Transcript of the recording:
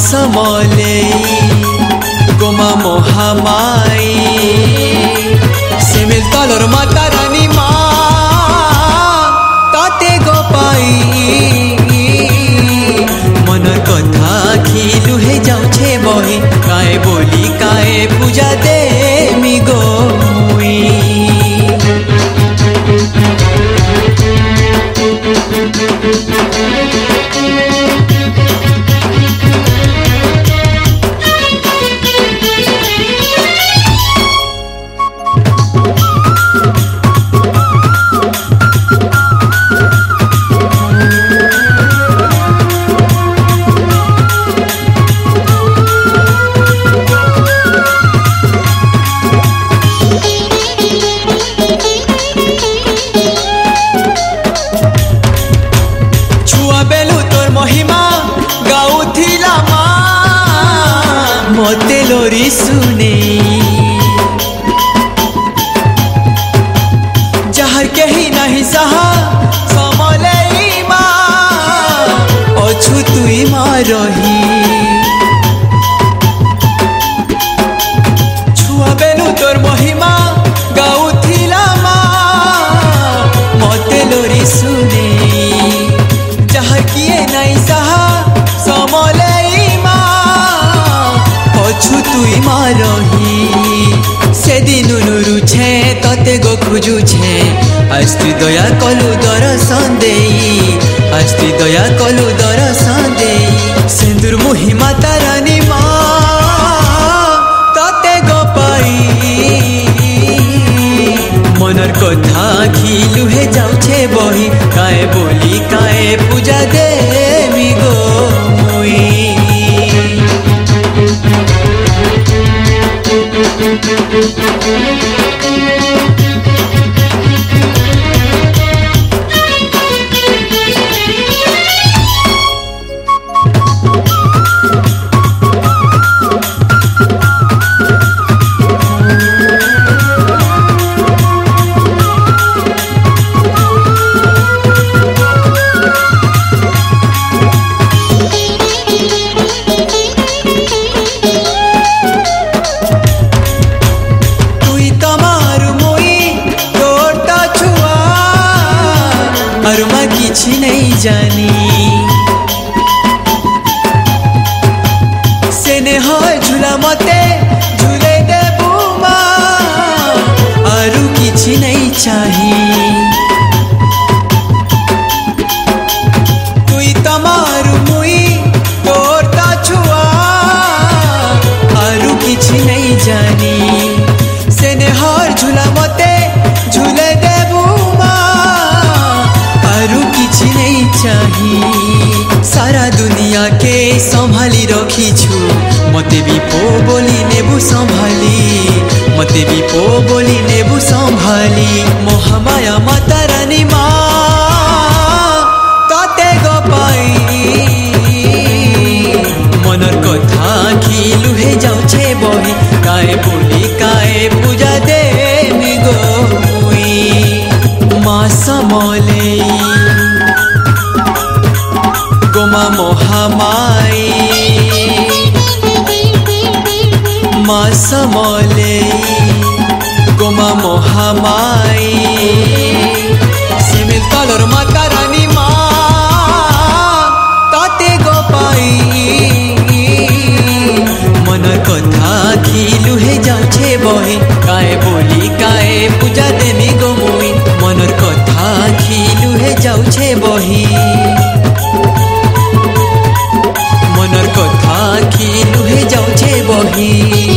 समले गोमा मोहामाई सेमिल तलर माता रानी ताते गोपाई मन कथा खिलु हे जाउछे बही काए बोली काए पूजा देमी गो मुई मते लोरी सुने जहर कही नहीं सहा समले माँ अछु तुई माँ रही छुआ बेलु तोर महिमा गाउथिला माँ मते लोरी सुने जहर किए नहीं सहा समले अछु तुई मारही से दिन रुछे तते गो खुजु छे आस्ति दया कलु दर्शन देई आस्ति दया कलु दर्शन देई सिंदूर मुहि माता रानी तते गो पाई मनर कथा खिलु हे जाउछे बही काए बोली काए पूजा देमी गो मुई किछि नहीं जानी सेने हो झूला मते झूले देबू माँ आरु किछि नहीं चाही तुई तमारु मुई तोर ता छुआ आरु किछि नहीं जानी सेने हो झूला मते झूले देबू किछि नहीं चाही सारा दुनिया के संभाली रखी छु मते भी पो बोली नेबू संभाली मते भी पो बोली नेबू संभाली मोहमाया माता रानी ताते गो पाई मनर कथा खिलु हे जाउछे बही काए बोली काए पूजा देमी गो मुई माँ समले गोमा मोहामाई माँ समले गोमा मोहामाई सेमिल तलर माता रानी ताते गो पाई मनर कथा खिलु हे जाउछे बही काए बोली काए पूजा देमी गो मुई मनर कथा खिलु हे जाउछे बही मनर कथा खिलु हे जाउछे बही।